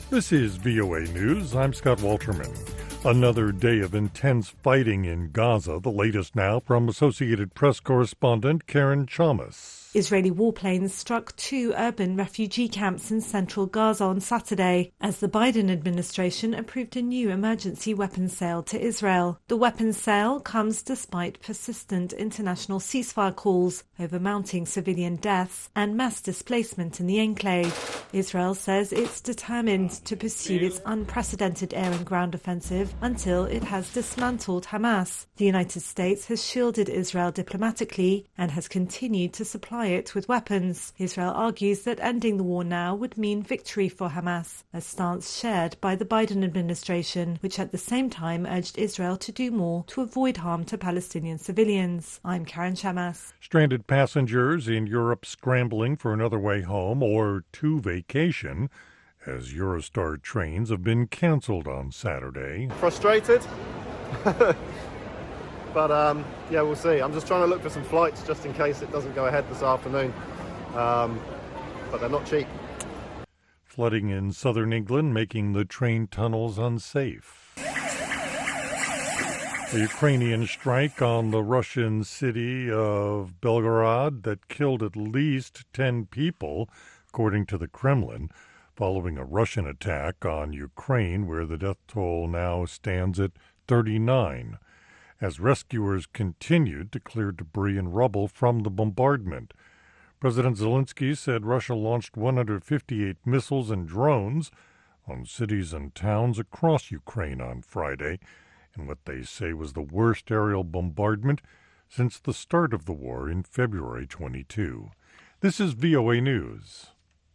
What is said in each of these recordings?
This is VOA News. I'm Scott Walterman. Another day of intense fighting in Gaza. The latest now from Associated Press correspondent Karen Chamas. Israeli warplanes struck two urban refugee camps in central Gaza on Saturday as the Biden administration approved a new emergency weapons sale to Israel. The weapons sale comes despite persistent international ceasefire calls over mounting civilian deaths and mass displacement in the enclave. Israel says it's determined to pursue its unprecedented air and ground offensive until it has dismantled Hamas. The United States has shielded Israel diplomatically and has continued to supply it with weapons. Israel argues that ending the war now would mean victory for Hamas, a stance shared by the Biden administration, which at the same time urged Israel to do more to avoid harm to Palestinian civilians. I'm Karen Chamas. Stranded passengers in Europe scrambling for another way home or to vacation as Eurostar trains have been canceled on Saturday. Frustrated? But, yeah, we'll see. I'm just trying to look for some flights just in case it doesn't go ahead this afternoon. But they're not cheap. Flooding in southern England making the train tunnels unsafe. A Ukrainian strike on the Russian city of Belgorod that killed at least 10 people, according to the Kremlin, following a Russian attack on Ukraine, where the death toll now stands at 39. As rescuers continued to clear debris and rubble from the bombardment. President Zelensky said Russia launched 158 missiles and drones on cities and towns across Ukraine on Friday, in what they say was the worst aerial bombardment since the start of the war in February 22. This is VOA News.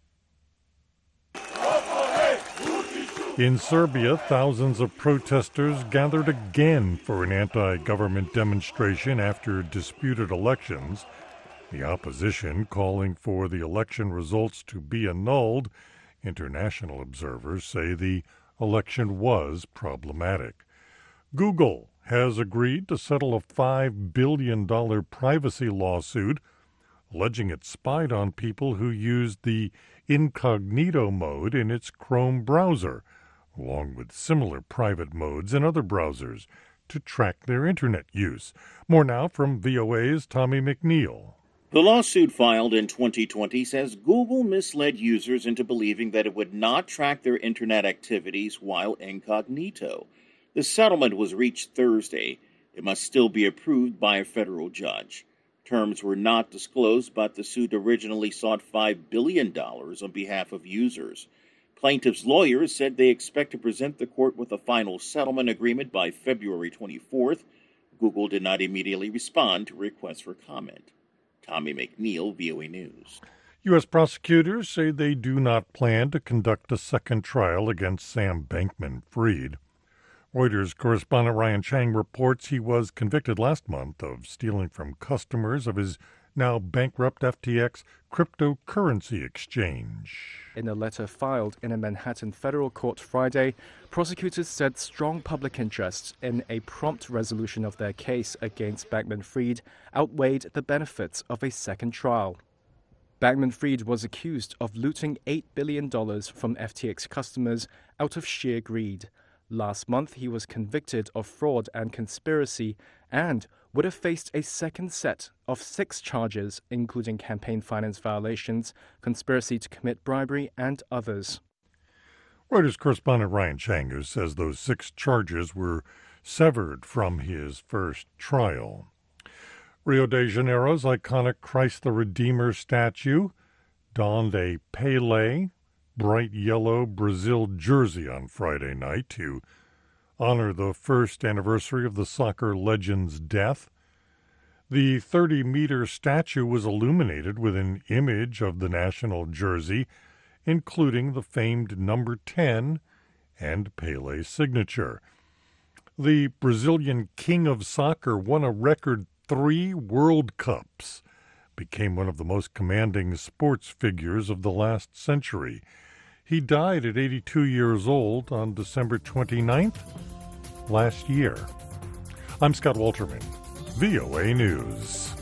In Serbia, thousands of protesters gathered again for an anti-government demonstration after disputed elections. The opposition calling for the election results to be annulled. International observers say the election was problematic. Google has agreed to settle a $5 billion privacy lawsuit, alleging it spied on people who used the incognito mode in its Chrome browser, along with similar private modes in other browsers, to track their Internet use. More now from VOA's Tommy McNeil. The lawsuit filed in 2020 says Google misled users into believing that it would not track their Internet activities while incognito. The settlement was reached Thursday. It must still be approved by a federal judge. Terms were not disclosed, but the suit originally sought $5 billion on behalf of users. Plaintiffs' lawyers said they expect to present the court with a final settlement agreement by February 24th. Google did not immediately respond to requests for comment. Tommy McNeil, VOA News. U.S. prosecutors say they do not plan to conduct a second trial against Sam Bankman-Fried. Reuters correspondent Ryan Chang reports he was convicted last month of stealing from customers of his now bankrupt FTX cryptocurrency exchange. In a letter filed in a Manhattan federal court Friday, prosecutors said strong public interest in a prompt resolution of their case against Bankman-Fried outweighed the benefits of a second trial. Bankman-Fried was accused of looting $8 billion from FTX customers out of sheer greed. Last month, he was convicted of fraud and conspiracy and would have faced a second set of 6 charges, including campaign finance violations, conspiracy to commit bribery, and others. Reuters correspondent Ryan Chang says those 6 charges were severed from his first trial. Rio de Janeiro's iconic Christ the Redeemer statue donned a Pelé bright yellow Brazil jersey on Friday night to honor the first anniversary of the soccer legend's death. The 30-meter statue was illuminated with an image of the national jersey, including the famed number 10 and Pelé's signature. The Brazilian king of soccer won a record 3 World Cups, became one of the most commanding sports figures of the last century. He died at 82 years old on December 29th last year. I'm Scott Walterman, VOA News.